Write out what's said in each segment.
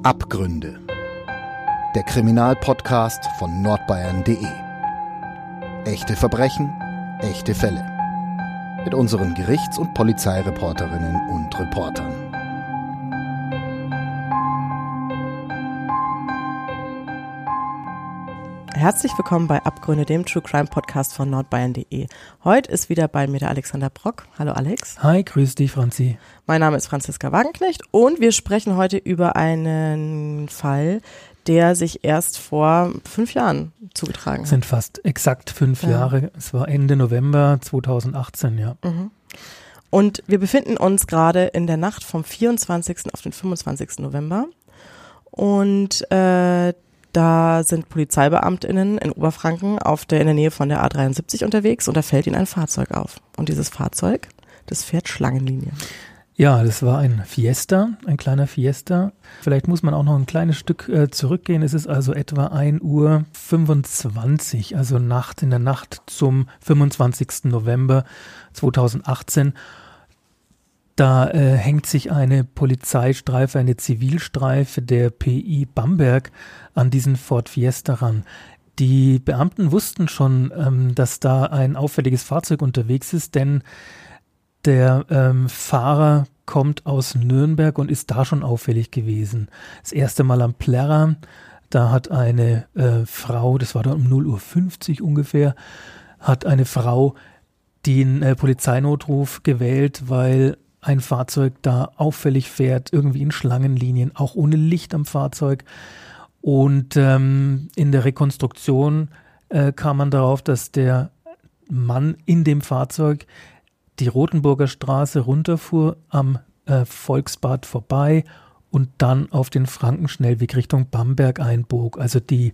Abgründe. Der Kriminalpodcast von nordbayern.de. Echte Verbrechen, echte Fälle. Mit unseren Gerichts- und Polizeireporterinnen und Reportern. Herzlich willkommen bei Abgründe, dem True Crime Podcast von nordbayern.de. Heute ist wieder bei mir der Alexander Brock. Hallo Alex. Hi, grüß dich Franzi. Mein Name ist Franziska Wagenknecht und wir sprechen heute über einen Fall, der sich erst vor 5 Jahren zugetragen hat. Es sind fast exakt 5 Jahre. Es war Ende November 2018, ja. Mhm. Und wir befinden uns gerade in der Nacht vom 24. auf den 25. November. Und da sind PolizeibeamtInnen in Oberfranken in der Nähe von der A73 unterwegs und da fällt ihnen ein Fahrzeug auf. Und dieses Fahrzeug, das fährt Schlangenlinien. Ja, das war ein Fiesta, ein kleiner Fiesta. Vielleicht muss man auch noch ein kleines Stück zurückgehen. Es ist also etwa 1:25 Uhr, also in der Nacht zum 25. November 2018. Da hängt sich eine Polizeistreife, eine Zivilstreife der PI Bamberg an diesen Ford Fiesta ran. Die Beamten wussten schon, dass da ein auffälliges Fahrzeug unterwegs ist, denn der Fahrer kommt aus Nürnberg und ist da schon auffällig gewesen. Das erste Mal am Plärrer, da hat eine Frau, das war dann um 0:50 Uhr ungefähr, hat eine Frau den Polizeinotruf gewählt, weil ein Fahrzeug da auffällig fährt, irgendwie in Schlangenlinien, auch ohne Licht am Fahrzeug. Und in der Rekonstruktion kam man darauf, dass der Mann in dem Fahrzeug die Rotenburger Straße runterfuhr, am Volksbad vorbei und dann auf den Frankenschnellweg Richtung Bamberg einbog, also die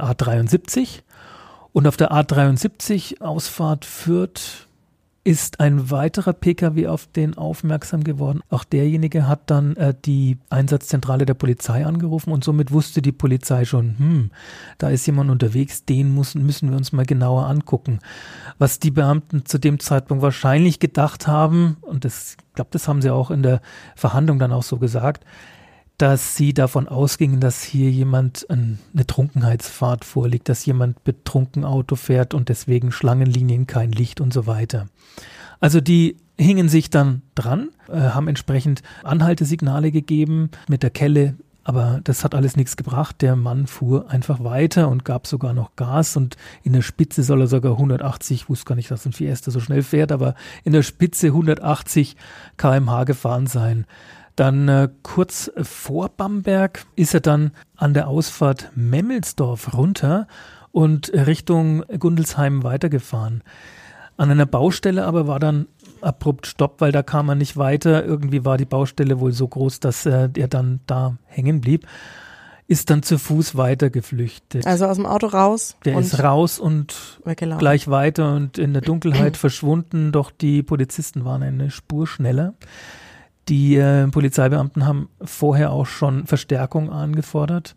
A73. Und auf der A73 Ausfahrt Fürth ist ein weiterer Pkw auf den aufmerksam geworden. Auch derjenige hat dann die Einsatzzentrale der Polizei angerufen und somit wusste die Polizei schon, da ist jemand unterwegs, den müssen wir uns mal genauer angucken. Was die Beamten zu dem Zeitpunkt wahrscheinlich gedacht haben, und ich glaube, das haben sie auch in der Verhandlung dann auch so gesagt, dass sie davon ausgingen, dass hier jemand eine Trunkenheitsfahrt vorliegt, dass jemand betrunken Auto fährt und deswegen Schlangenlinien, kein Licht und so weiter. Also die hingen sich dann dran, haben entsprechend Anhaltesignale gegeben mit der Kelle, aber das hat alles nichts gebracht. Der Mann fuhr einfach weiter und gab sogar noch Gas und in der Spitze soll er sogar 180, ich wusste gar nicht, dass ein Fiesta so schnell fährt, aber in der Spitze 180 km/h gefahren sein. Dann kurz vor Bamberg ist er dann an der Ausfahrt Memmelsdorf runter und Richtung Gundelsheim weitergefahren. An einer Baustelle aber war dann abrupt Stopp, weil da kam er nicht weiter. Irgendwie war die Baustelle wohl so groß, dass er dann da hängen blieb. Ist dann zu Fuß weiter geflüchtet. Also aus dem Auto raus? Der ist raus und weggelaufen. Gleich weiter und in der Dunkelheit verschwunden, doch die Polizisten waren eine Spur schneller. Die Polizeibeamten haben vorher auch schon Verstärkung angefordert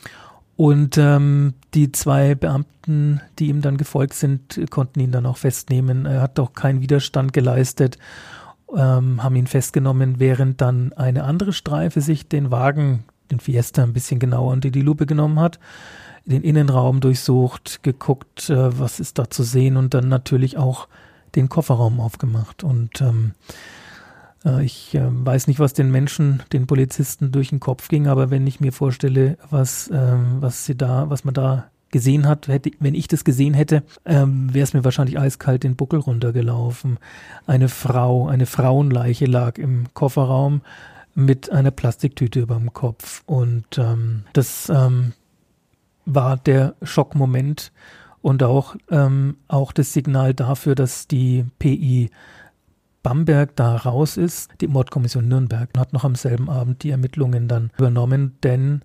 und die 2 Beamten, die ihm dann gefolgt sind, konnten ihn dann auch festnehmen. Er hat auch keinen Widerstand geleistet, haben ihn festgenommen, während dann eine andere Streife sich den Fiesta ein bisschen genauer unter die Lupe genommen hat, den Innenraum durchsucht, geguckt, was ist da zu sehen und dann natürlich auch den Kofferraum aufgemacht und ich weiß nicht, was den Menschen, den Polizisten durch den Kopf ging, aber wenn ich mir vorstelle, was man da gesehen hat, wenn ich das gesehen hätte, wäre es mir wahrscheinlich eiskalt den Buckel runtergelaufen. Eine Frauenleiche lag im Kofferraum mit einer Plastiktüte über dem Kopf und das war der Schockmoment und auch das Signal dafür, dass die PI Bamberg da raus ist. Die Mordkommission Nürnberg hat noch am selben Abend die Ermittlungen dann übernommen, denn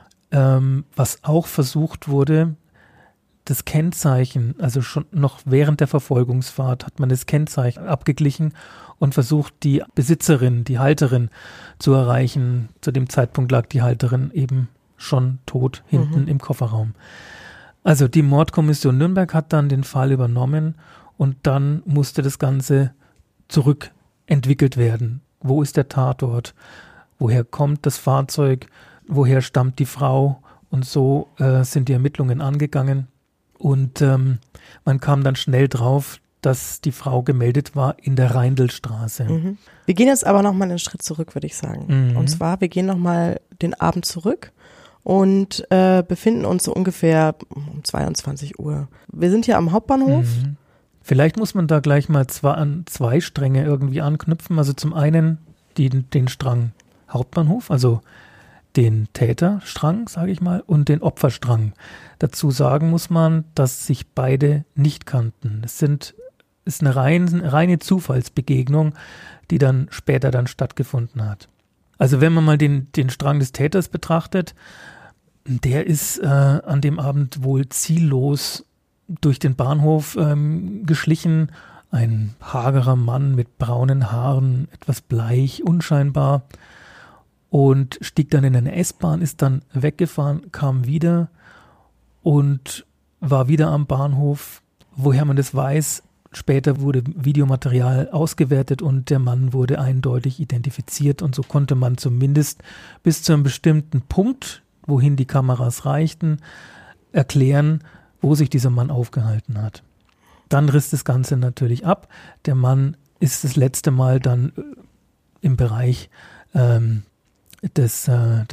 was auch versucht wurde, das Kennzeichen, also schon noch während der Verfolgungsfahrt hat man das Kennzeichen abgeglichen und versucht, die Besitzerin, die Halterin zu erreichen. Zu dem Zeitpunkt lag die Halterin eben schon tot hinten im Kofferraum. Also die Mordkommission Nürnberg hat dann den Fall übernommen und dann musste das Ganze zurückentwickelt werden. Wo ist der Tatort? Woher kommt das Fahrzeug? woher stammt die Frau, und so sind die Ermittlungen angegangen. Und man kam dann schnell drauf, dass die Frau gemeldet war in der Reindelstraße. Mhm. Wir gehen jetzt aber nochmal einen Schritt zurück, würde ich sagen. Mhm. Und zwar, wir gehen nochmal den Abend zurück und befinden uns so ungefähr um 22 Uhr. Wir sind hier am Hauptbahnhof. Mhm. Vielleicht muss man da gleich mal an zwei Stränge irgendwie anknüpfen. Also zum einen den Strang Hauptbahnhof, also den Täterstrang, sage ich mal, und den Opferstrang. Dazu sagen muss man, dass sich beide nicht kannten. Es ist eine reine Zufallsbegegnung, die dann später stattgefunden hat. Also wenn man mal den Strang des Täters betrachtet, der ist an dem Abend wohl ziellos durch den Bahnhof geschlichen. Ein hagerer Mann mit braunen Haaren, etwas bleich, unscheinbar, und stieg dann in eine S-Bahn, ist dann weggefahren, kam wieder und war wieder am Bahnhof. Woher man das weiß, später wurde Videomaterial ausgewertet und der Mann wurde eindeutig identifiziert, und so konnte man zumindest bis zu einem bestimmten Punkt, wohin die Kameras reichten, erklären, wo sich dieser Mann aufgehalten hat. Dann riss das Ganze natürlich ab. Der Mann ist das letzte Mal dann im Bereich des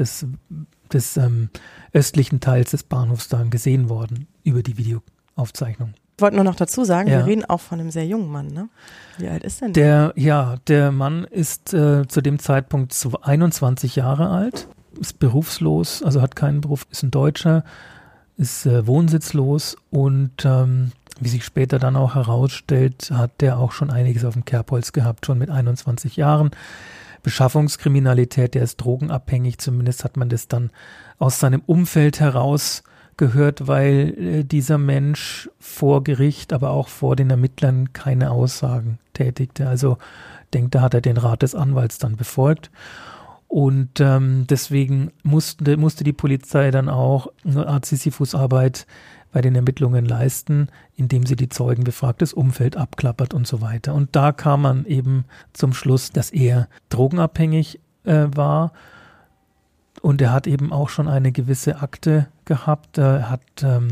östlichen Teils des Bahnhofs dann gesehen worden über die Videoaufzeichnung. Ich wollte nur noch dazu sagen, Ja. wir reden auch von einem sehr jungen Mann, ne? Wie alt ist denn der? Der Mann ist zu dem Zeitpunkt 21 Jahre alt, ist berufslos, also hat keinen Beruf, ist ein Deutscher, ist wohnsitzlos und wie sich später dann auch herausstellt, hat der auch schon einiges auf dem Kerbholz gehabt, schon mit 21 Jahren. Beschaffungskriminalität, der ist drogenabhängig, zumindest hat man das dann aus seinem Umfeld heraus gehört, weil dieser Mensch vor Gericht, aber auch vor den Ermittlern keine Aussagen tätigte. Also denkt, da hat er den Rat des Anwalts dann befolgt. Und deswegen musste die Polizei dann auch eine Art Sisyphusarbeit bei den Ermittlungen leisten, indem sie die Zeugen befragt, das Umfeld abklappert und so weiter. Und da kam man eben zum Schluss, dass er drogenabhängig war. Und er hat eben auch schon eine gewisse Akte gehabt. Er hat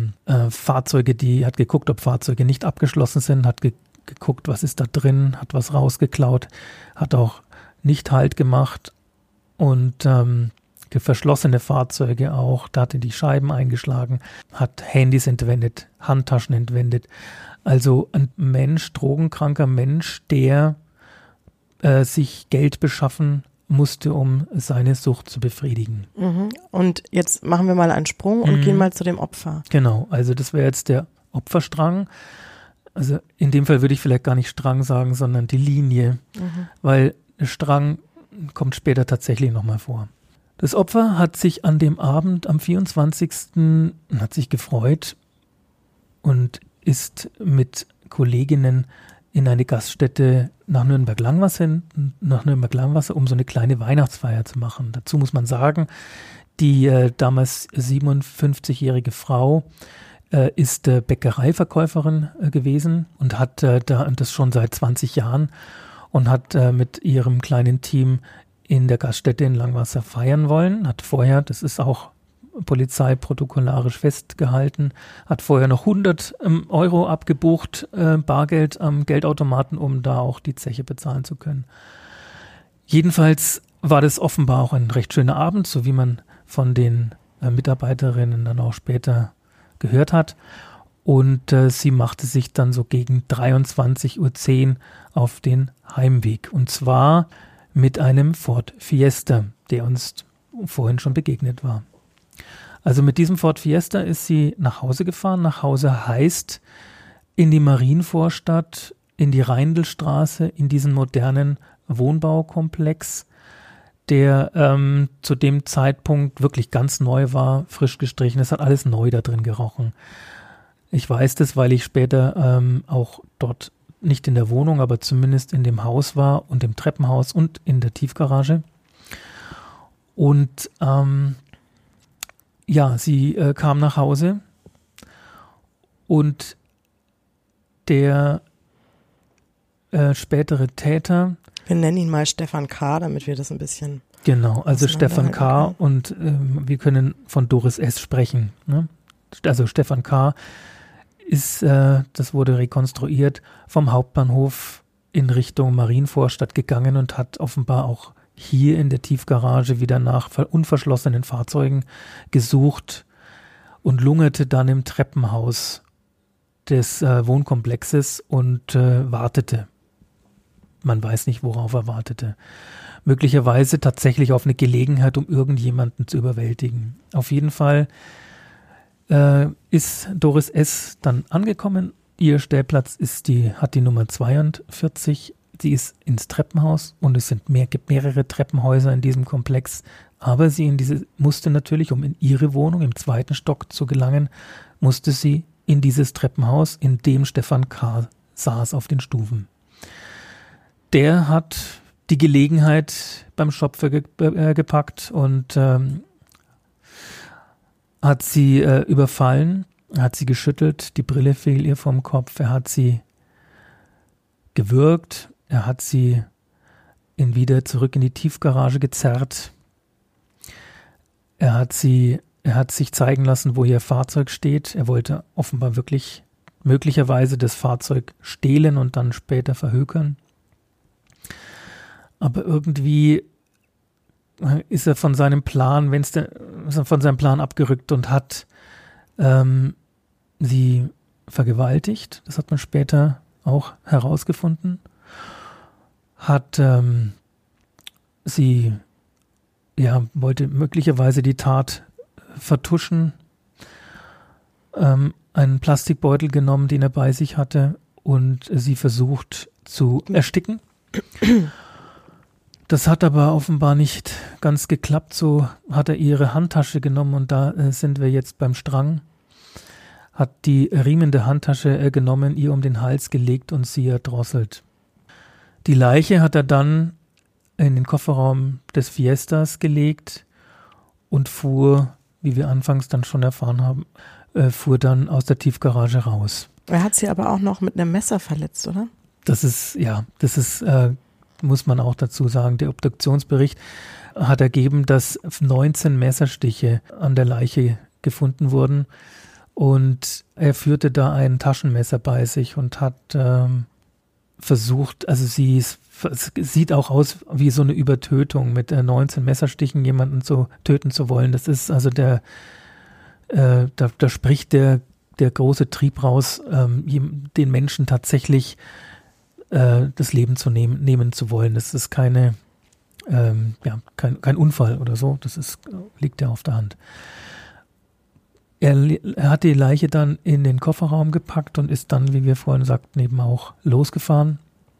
hat geguckt, ob Fahrzeuge nicht abgeschlossen sind, hat geguckt, was ist da drin, hat was rausgeklaut, hat auch nicht Halt gemacht. Und verschlossene Fahrzeuge auch, da hat er die Scheiben eingeschlagen, hat Handys entwendet, Handtaschen entwendet. Also ein Mensch, drogenkranker Mensch, der sich Geld beschaffen musste, um seine Sucht zu befriedigen. Mhm. Und jetzt machen wir mal einen Sprung und gehen mal zu dem Opfer. Genau, also das wäre jetzt der Opferstrang. Also in dem Fall würde ich vielleicht gar nicht Strang sagen, sondern die Linie, weil der Strang kommt später tatsächlich nochmal vor. Das Opfer hat sich an dem Abend, am 24. hat sich gefreut und ist mit Kolleginnen in eine Gaststätte nach Nürnberg-Langwasser, um so eine kleine Weihnachtsfeier zu machen. Dazu muss man sagen, die damals 57-jährige Frau ist Bäckereiverkäuferin gewesen und hat das schon seit 20 Jahren und hat mit ihrem kleinen Team in der Gaststätte in Langwasser feiern wollen, hat vorher, das ist auch polizeiprotokollarisch festgehalten, hat vorher noch 100 Euro abgebucht, Bargeld am Geldautomaten, um da auch die Zeche bezahlen zu können. Jedenfalls war das offenbar auch ein recht schöner Abend, so wie man von den Mitarbeiterinnen dann auch später gehört hat. Und sie machte sich dann so gegen 23:10 Uhr auf den Heimweg. Und zwar mit einem Ford Fiesta, der uns vorhin schon begegnet war. Also mit diesem Ford Fiesta ist sie nach Hause gefahren. Nach Hause heißt in die Marienvorstadt, in die Reindelstraße, in diesen modernen Wohnbaukomplex, der zu dem Zeitpunkt wirklich ganz neu war, frisch gestrichen. Es hat alles neu da drin gerochen. Ich weiß das, weil ich später auch dort nicht in der Wohnung, aber zumindest in dem Haus war und im Treppenhaus und in der Tiefgarage. Und sie kam nach Hause und der spätere Täter Wir nennen ihn mal Stefan K., damit wir das ein bisschen... Genau, also Stefan K. und wir können von Doris S. sprechen. Ne? Also Stefan K. ist, das wurde rekonstruiert, vom Hauptbahnhof in Richtung Marienvorstadt gegangen und hat offenbar auch hier in der Tiefgarage wieder nach unverschlossenen Fahrzeugen gesucht und lungerte dann im Treppenhaus des Wohnkomplexes und wartete. Man weiß nicht, worauf er wartete. Möglicherweise tatsächlich auf eine Gelegenheit, um irgendjemanden zu überwältigen. Auf jeden Fall ist Doris S. dann angekommen. Ihr Stellplatz hat die Nummer 42. Sie ist ins Treppenhaus und es gibt mehrere Treppenhäuser in diesem Komplex. Aber sie musste natürlich, um in ihre Wohnung im 2. Stock zu gelangen, musste sie in dieses Treppenhaus, in dem Stefan K. saß auf den Stufen. Der hat die Gelegenheit beim Schopfe gepackt und hat sie überfallen, hat sie geschüttelt, die Brille fiel ihr vom Kopf, er hat sie gewürgt, er hat sie wieder zurück in die Tiefgarage gezerrt, er hat sich zeigen lassen, wo ihr Fahrzeug steht, er wollte offenbar wirklich möglicherweise das Fahrzeug stehlen und dann später verhökern. Aber irgendwie ist er von seinem Plan, abgerückt und hat sie vergewaltigt. Das hat man später auch herausgefunden. Hat wollte möglicherweise die Tat vertuschen, einen Plastikbeutel genommen, den er bei sich hatte, und sie versucht zu ersticken. Das hat aber offenbar nicht ganz geklappt. So hat er ihre Handtasche genommen und da sind wir jetzt beim Strang. Hat die Riemen der Handtasche genommen, ihr um den Hals gelegt und sie erdrosselt. Die Leiche hat er dann in den Kofferraum des Fiestas gelegt und fuhr, wie wir anfangs dann schon erfahren haben, fuhr dann aus der Tiefgarage raus. Er hat sie aber auch noch mit einem Messer verletzt, oder? Das ist muss man auch dazu sagen, der Obduktionsbericht hat ergeben, dass 19 Messerstiche an der Leiche gefunden wurden und er führte da ein Taschenmesser bei sich und hat versucht, also es sieht auch aus wie so eine Übertötung, mit 19 Messerstichen jemanden töten zu wollen. Das ist also da spricht der große Trieb raus, den Menschen tatsächlich das Leben nehmen zu wollen. Das ist kein Unfall oder so. Liegt ja auf der Hand. Er hat die Leiche dann in den Kofferraum gepackt und ist dann, wie wir vorhin sagten, eben auch losgefahren.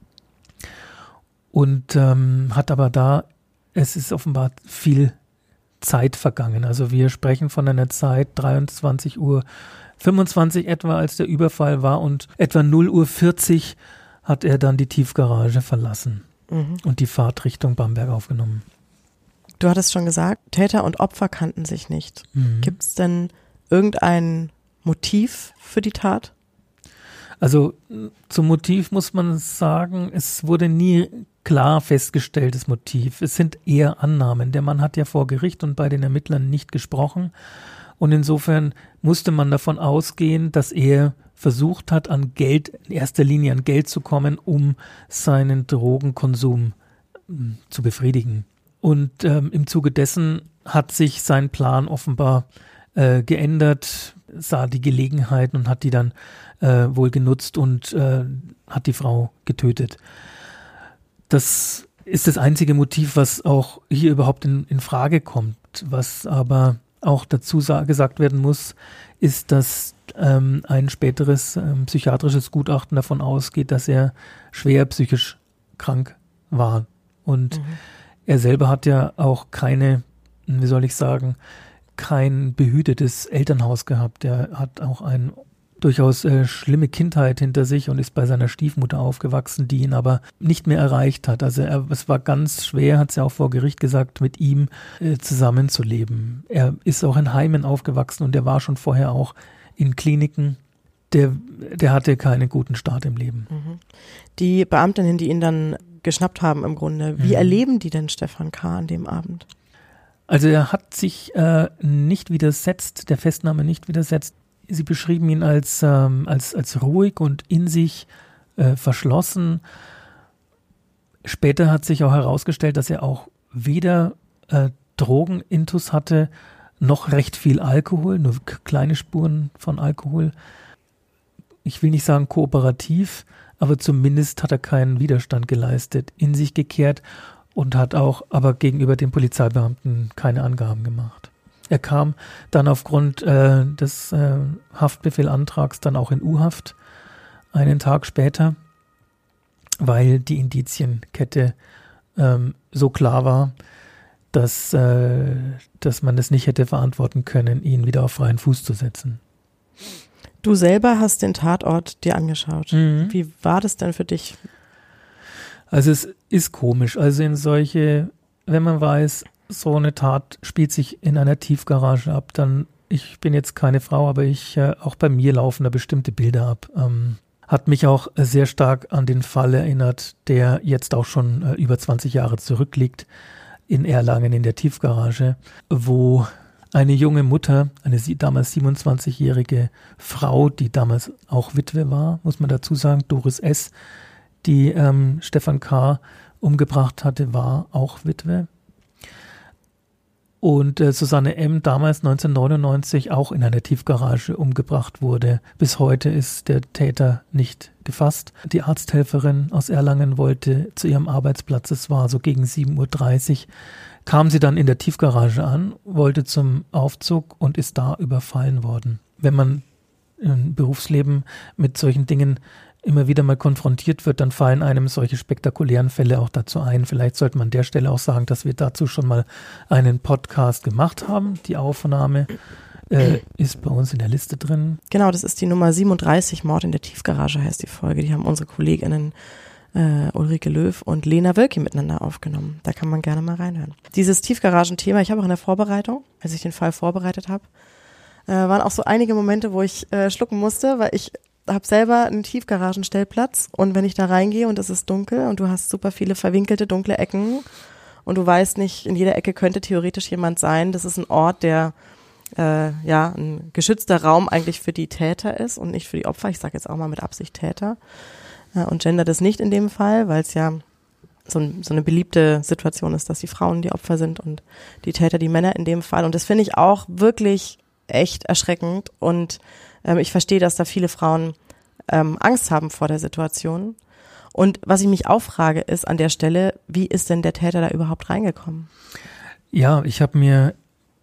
Und hat aber es ist offenbar viel Zeit vergangen. Also wir sprechen von einer Zeit 23:25 Uhr etwa, als der Überfall war, und etwa 0:40 Uhr hat er dann die Tiefgarage verlassen und die Fahrt Richtung Bamberg aufgenommen. Du hattest schon gesagt, Täter und Opfer kannten sich nicht. Gibt es denn irgendein Motiv für die Tat? Also zum Motiv muss man sagen, es wurde nie klar festgestelltes Motiv. Es sind eher Annahmen. Der Mann hat ja vor Gericht und bei den Ermittlern nicht gesprochen. Und insofern musste man davon ausgehen, dass er versucht hat, in erster Linie an Geld zu kommen, um seinen Drogenkonsum zu befriedigen. Und im Zuge dessen hat sich sein Plan offenbar geändert, sah die Gelegenheit und hat die dann wohl genutzt und hat die Frau getötet. Das ist das einzige Motiv, was auch hier überhaupt in Frage kommt. Was aber auch dazu gesagt werden muss, ist, dass ein späteres psychiatrisches Gutachten davon ausgeht, dass er schwer psychisch krank war. Und er selber hat ja auch kein behütetes Elternhaus gehabt. Er hat auch eine durchaus schlimme Kindheit hinter sich und ist bei seiner Stiefmutter aufgewachsen, die ihn aber nicht mehr erreicht hat. Also es war ganz schwer, hat sie auch vor Gericht gesagt, mit ihm zusammenzuleben. Er ist auch in Heimen aufgewachsen und er war schon vorher auch in Kliniken. Der hatte keinen guten Start im Leben. Die Beamtinnen, die ihn dann geschnappt haben im Grunde. Wie erleben die denn Stefan K. an dem Abend? Also er hat sich nicht widersetzt, der Festnahme nicht widersetzt. Sie beschrieben ihn als ruhig und in sich verschlossen. Später hat sich auch herausgestellt, dass er auch weder Drogenintus hatte, noch recht viel Alkohol, nur kleine Spuren von Alkohol. Ich will nicht sagen kooperativ, aber zumindest hat er keinen Widerstand geleistet, in sich gekehrt und hat auch aber gegenüber den Polizeibeamten keine Angaben gemacht. Er kam dann aufgrund des Haftbefehlantrags dann auch in U-Haft einen Tag später, weil die Indizienkette so klar war, dass man es nicht hätte verantworten können, ihn wieder auf freien Fuß zu setzen. Du selber hast den Tatort dir angeschaut. Wie war das denn für dich? Also es ist komisch. Also wenn man weiß, so eine Tat spielt sich in einer Tiefgarage ab, dann, ich bin jetzt keine Frau, aber auch bei mir laufen da bestimmte Bilder ab. Hat mich auch sehr stark an den Fall erinnert, der jetzt auch schon über 20 Jahre zurückliegt, in Erlangen in der Tiefgarage, wo eine junge Mutter, eine damals 27-jährige Frau, die damals auch Witwe war, muss man dazu sagen, Doris S., die Stefan K. umgebracht hatte, war auch Witwe. Und Susanne M. damals 1999 auch in einer Tiefgarage umgebracht wurde. Bis heute ist der Täter nicht gefasst. Die Arzthelferin aus Erlangen wollte zu ihrem Arbeitsplatz, es war so gegen 7:30 Uhr, kam sie dann in der Tiefgarage an, wollte zum Aufzug und ist da überfallen worden. Wenn man im Berufsleben mit solchen Dingen immer wieder mal konfrontiert wird, dann fallen einem solche spektakulären Fälle auch dazu ein. Vielleicht sollte man an der Stelle auch sagen, dass wir dazu schon mal einen Podcast gemacht haben. Die Aufnahme ist bei uns in der Liste drin. Genau, das ist die Nummer 37, Mord in der Tiefgarage heißt die Folge. Die haben unsere KollegInnen Ulrike Löw und Lena Wölki miteinander aufgenommen. Da kann man gerne mal reinhören. Dieses Tiefgaragenthema, ich habe auch in der Vorbereitung, als ich den Fall vorbereitet habe, waren auch so einige Momente, wo ich schlucken musste, weil ich habe selber einen Tiefgaragenstellplatz und wenn ich da reingehe und es ist dunkel und du hast super viele verwinkelte, dunkle Ecken und du weißt nicht, in jeder Ecke könnte theoretisch jemand sein. Das ist ein Ort, der ein geschützter Raum eigentlich für die Täter ist und nicht für die Opfer. Ich sage jetzt auch mal mit Absicht Täter und gender das nicht in dem Fall, weil es ja so eine beliebte Situation ist, dass die Frauen die Opfer sind und die Täter die Männer in dem Fall. Und das finde ich auch wirklich echt erschreckend und ich verstehe, dass da viele Frauen Angst haben vor der Situation. Und was ich mich auch frage, ist an der Stelle, wie ist denn der Täter da überhaupt reingekommen? Ja, ich habe mir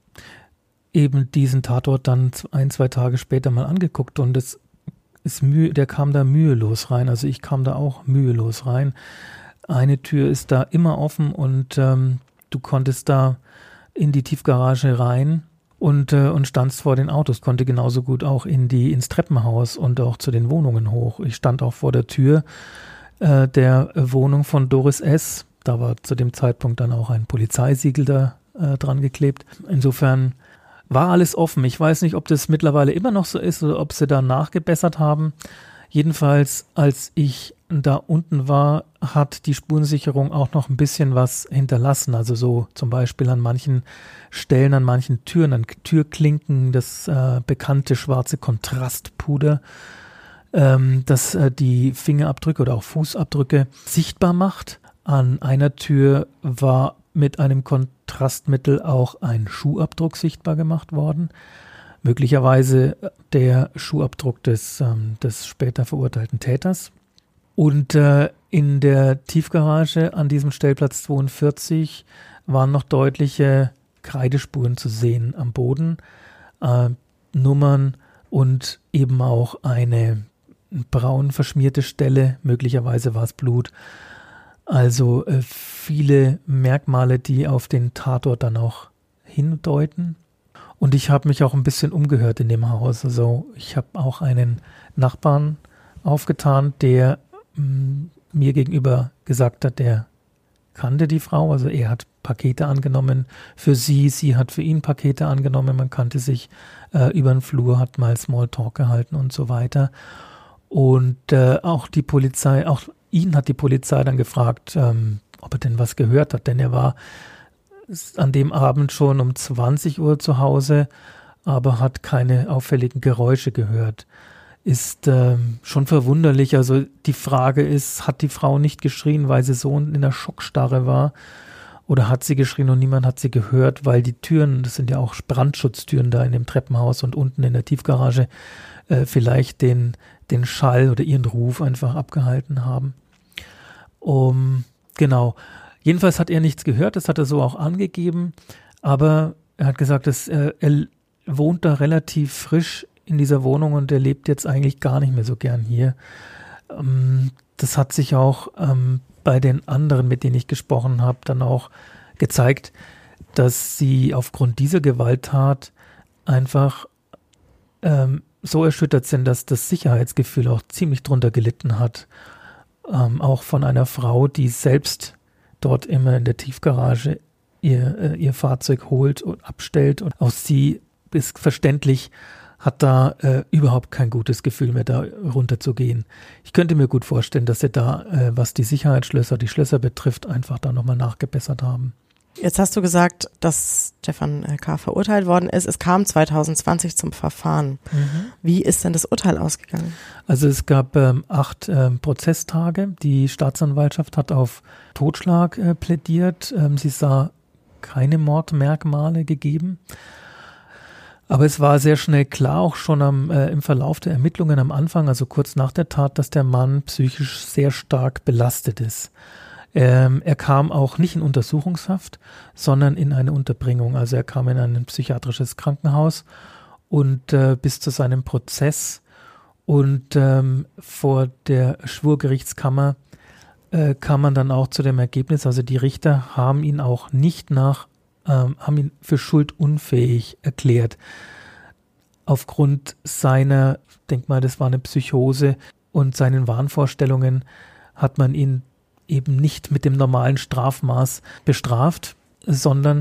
eben diesen Tatort dann 1-2 Tage später mal angeguckt und der kam da mühelos rein. Also ich kam da auch mühelos rein. Eine Tür ist da immer offen und du konntest da in die Tiefgarage rein und standst vor den Autos, konnte genauso gut auch ins Treppenhaus und auch zu den Wohnungen hoch. Ich stand auch vor der Tür der Wohnung von Doris S. Da war zu dem Zeitpunkt dann auch ein Polizeisiegel da dran geklebt. Insofern war alles offen. Ich weiß nicht, ob das mittlerweile immer noch so ist oder ob sie da nachgebessert haben. Jedenfalls, als ich da unten war, hat die Spurensicherung auch noch ein bisschen was hinterlassen. Also so zum Beispiel an manchen Stellen, an manchen Türen, an Türklinken, das bekannte schwarze Kontrastpuder, das die Fingerabdrücke oder auch Fußabdrücke sichtbar macht. An einer Tür war mit einem Kontrastmittel auch ein Schuhabdruck sichtbar gemacht worden. Möglicherweise der Schuhabdruck des später verurteilten Täters. Und in der Tiefgarage an diesem Stellplatz 42 waren noch deutliche Kreidespuren zu sehen am Boden, Nummern und eben auch eine braun verschmierte Stelle, möglicherweise war es Blut. Also viele Merkmale, die auf den Tatort dann auch hindeuten. Und ich habe mich auch ein bisschen umgehört in dem Haus. Also ich habe auch einen Nachbarn aufgetan, der mir gegenüber gesagt hat, der kannte die Frau. Also er hat Pakete angenommen für sie, sie hat für ihn Pakete angenommen. Man kannte sich über den Flur, hat mal Smalltalk gehalten und so weiter. Und auch die Polizei, auch ihn hat die Polizei dann gefragt, ob er denn was gehört hat, denn er war an dem Abend schon um 20 Uhr zu Hause, aber hat keine auffälligen Geräusche gehört. Ist schon verwunderlich. Also die Frage ist, hat die Frau nicht geschrien, weil sie so in der Schockstarre war? Oder hat sie geschrien und niemand hat sie gehört, weil die Türen, das sind ja auch Brandschutztüren da in dem Treppenhaus und unten in der Tiefgarage, vielleicht den Schall oder ihren Ruf einfach abgehalten haben. Genau. Jedenfalls hat er nichts gehört, das hat er so auch angegeben, aber er hat gesagt, dass er wohnt da relativ frisch in dieser Wohnung und er lebt jetzt eigentlich gar nicht mehr so gern hier. Das hat sich auch bei den anderen, mit denen ich gesprochen habe, dann auch gezeigt, dass sie aufgrund dieser Gewalttat einfach so erschüttert sind, dass das Sicherheitsgefühl auch ziemlich drunter gelitten hat. Auch von einer Frau, die selbst dort immer in der Tiefgarage ihr Fahrzeug holt und abstellt. Und auch sie, ist verständlich, hat da überhaupt kein gutes Gefühl mehr, da runterzugehen. Ich könnte mir gut vorstellen, dass sie da, was die Sicherheitsschlösser, die Schlösser betrifft, einfach da nochmal nachgebessert haben. Jetzt hast du gesagt, dass Stefan K. verurteilt worden ist. Es kam 2020 zum Verfahren. Wie ist denn das Urteil ausgegangen? Also es gab 8 Prozesstage. Die Staatsanwaltschaft hat auf Totschlag plädiert. Sie sah keine Mordmerkmale gegeben. Aber es war sehr schnell klar, auch schon im Verlauf der Ermittlungen am Anfang, also kurz nach der Tat, dass der Mann psychisch sehr stark belastet ist. Er kam auch nicht in Untersuchungshaft, sondern in eine Unterbringung. Also er kam in ein psychiatrisches Krankenhaus und bis zu seinem Prozess und vor der Schwurgerichtskammer kam man dann auch zu dem Ergebnis, also die Richter haben ihn auch nicht haben ihn für schuldunfähig erklärt. Aufgrund seiner, ich denke mal, das war eine Psychose und seinen Wahnvorstellungen hat man ihn eben nicht mit dem normalen Strafmaß bestraft, sondern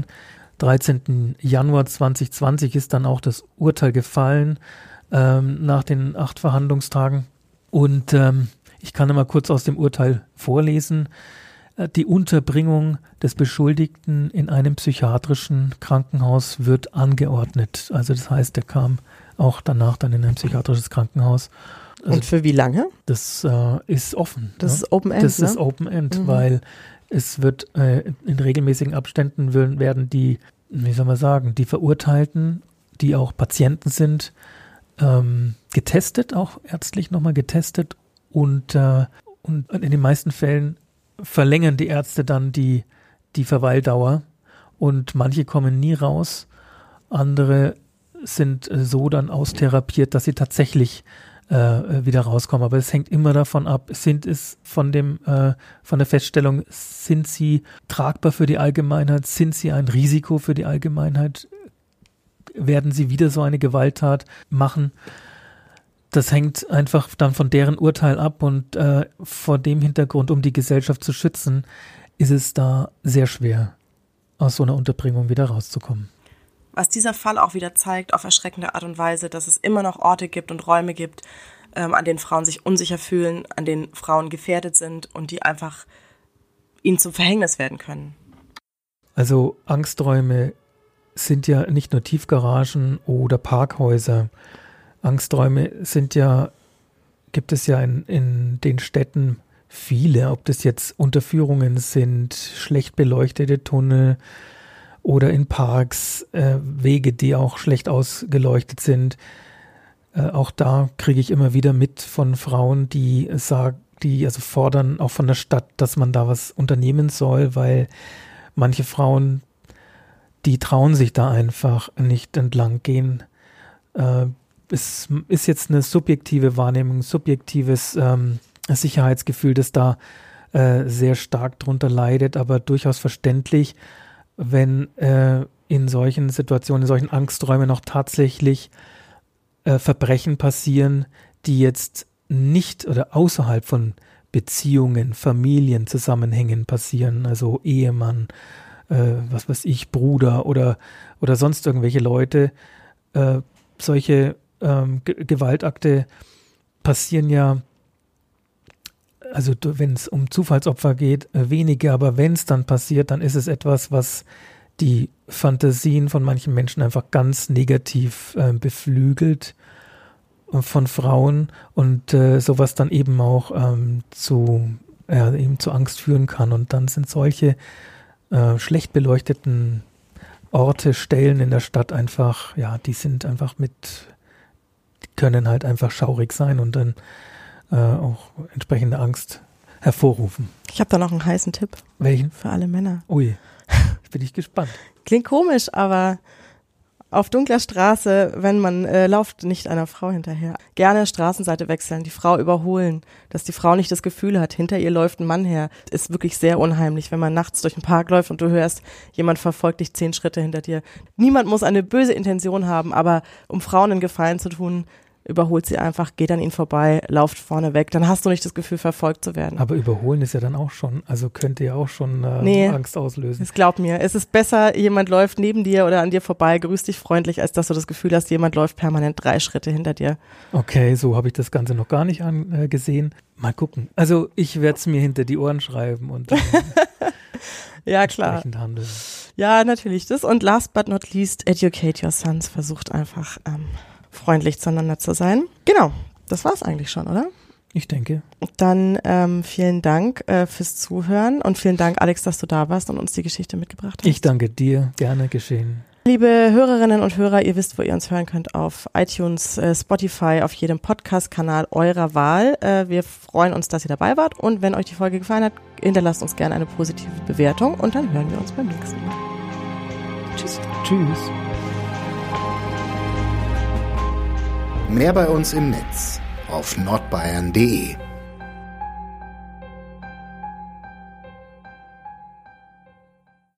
13. Januar 2020 ist dann auch das Urteil gefallen nach den 8 Verhandlungstagen. Und ich kann mal kurz aus dem Urteil vorlesen. Die Unterbringung des Beschuldigten in einem psychiatrischen Krankenhaus wird angeordnet. Also das heißt, er kam auch danach dann in ein psychiatrisches Krankenhaus. Also und für wie lange? Das ist offen. Das ist Open End, Das ist Open End, weil es wird in regelmäßigen Abständen werden die, wie soll man sagen, die Verurteilten, die auch Patienten sind, getestet, auch ärztlich nochmal getestet und in den meisten Fällen verlängern die Ärzte dann die Verweildauer und manche kommen nie raus, andere sind so dann austherapiert, dass sie tatsächlich wieder rauskommen. Aber es hängt immer davon ab, sind es von der Feststellung, sind sie tragbar für die Allgemeinheit, sind sie ein Risiko für die Allgemeinheit, werden sie wieder so eine Gewalttat machen. Das hängt einfach dann von deren Urteil ab und vor dem Hintergrund, um die Gesellschaft zu schützen, ist es da sehr schwer, aus so einer Unterbringung wieder rauszukommen. Was dieser Fall auch wieder zeigt, auf erschreckende Art und Weise, dass es immer noch Orte gibt und Räume gibt, an denen Frauen sich unsicher fühlen, an denen Frauen gefährdet sind und die einfach ihnen zum Verhängnis werden können. Also Angsträume sind ja nicht nur Tiefgaragen oder Parkhäuser. Angsträume gibt es ja in den Städten viele, ob das jetzt Unterführungen sind, schlecht beleuchtete Tunnel oder in Parks, Wege, die auch schlecht ausgeleuchtet sind. Auch da kriege ich immer wieder mit von Frauen, die fordern auch von der Stadt, dass man da was unternehmen soll, weil manche Frauen, die trauen sich da einfach nicht entlang gehen. Es ist jetzt eine subjektive Wahrnehmung, subjektives Sicherheitsgefühl, das da sehr stark drunter leidet, aber durchaus verständlich, wenn in solchen Situationen, in solchen Angsträumen noch tatsächlich Verbrechen passieren, die jetzt nicht oder außerhalb von Beziehungen, Familienzusammenhängen passieren, also Ehemann, was weiß ich, Bruder oder sonst irgendwelche Leute. Solche Gewaltakte passieren ja also wenn es um Zufallsopfer geht, wenige, aber wenn es dann passiert, dann ist es etwas, was die Fantasien von manchen Menschen einfach ganz negativ beflügelt von Frauen und sowas dann eben auch eben zu Angst führen kann. Und dann sind solche schlecht beleuchteten Orte, Stellen in der Stadt einfach, ja, die sind einfach die können halt einfach schaurig sein und dann auch entsprechende Angst hervorrufen. Ich habe da noch einen heißen Tipp. Welchen? Für alle Männer. Ui, bin ich gespannt. Klingt komisch, aber auf dunkler Straße, wenn man läuft nicht einer Frau hinterher. Gerne Straßenseite wechseln, die Frau überholen, dass die Frau nicht das Gefühl hat, hinter ihr läuft ein Mann her. Ist wirklich sehr unheimlich, wenn man nachts durch den Park läuft und du hörst, jemand verfolgt dich 10 Schritte hinter dir. Niemand muss eine böse Intention haben, aber um Frauen einen Gefallen zu tun, überholt sie einfach, geht an ihnen vorbei, lauft vorne weg. Dann hast du nicht das Gefühl, verfolgt zu werden. Aber überholen ist ja dann auch schon, also könnte ja auch schon Angst auslösen. Es glaub mir, es ist besser, jemand läuft neben dir oder an dir vorbei, grüßt dich freundlich, als dass du das Gefühl hast, jemand läuft permanent 3 Schritte hinter dir. Okay, so habe ich das Ganze noch gar nicht gesehen. Mal gucken. Also ich werde es mir hinter die Ohren schreiben und ja, klar. Entsprechend handeln. Ja, natürlich das. Und last but not least, educate your sons. Versucht einfach freundlich zueinander zu sein. Genau, das war's eigentlich schon, oder? Ich denke. Dann vielen Dank fürs Zuhören und vielen Dank, Alex, dass du da warst und uns die Geschichte mitgebracht hast. Ich danke dir, gerne geschehen. Liebe Hörerinnen und Hörer, ihr wisst, wo ihr uns hören könnt, auf iTunes, Spotify, auf jedem Podcast-Kanal eurer Wahl. Wir freuen uns, dass ihr dabei wart und wenn euch die Folge gefallen hat, hinterlasst uns gerne eine positive Bewertung und dann hören wir uns beim nächsten Mal. Tschüss. Tschüss. Mehr bei uns im Netz auf nordbayern.de